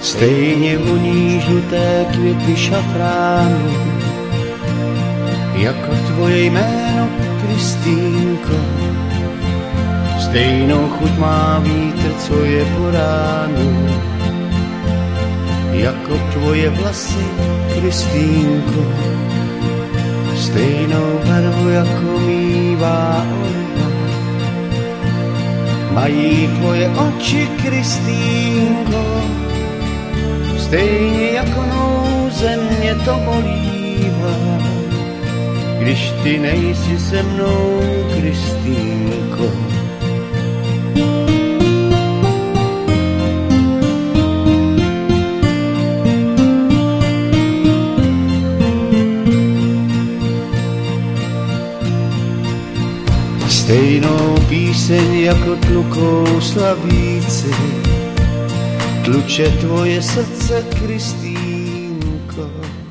Stejně voní žluté květy šafránu, jako tvoje jméno, Kristýnko. Stejnou chuť má vítr, co je po ránu, jako tvoje vlasy, Kristýnko. Stejnou barvu, jako mívá oliva, mají tvoje oči, Kristýnko. Stejně jako nouze mě to bolívá, když ty nejsi se mnou, Kristýnko. Stejnou píseň jako tlukou slavíci tluče tvoje srdce, Kristýnko.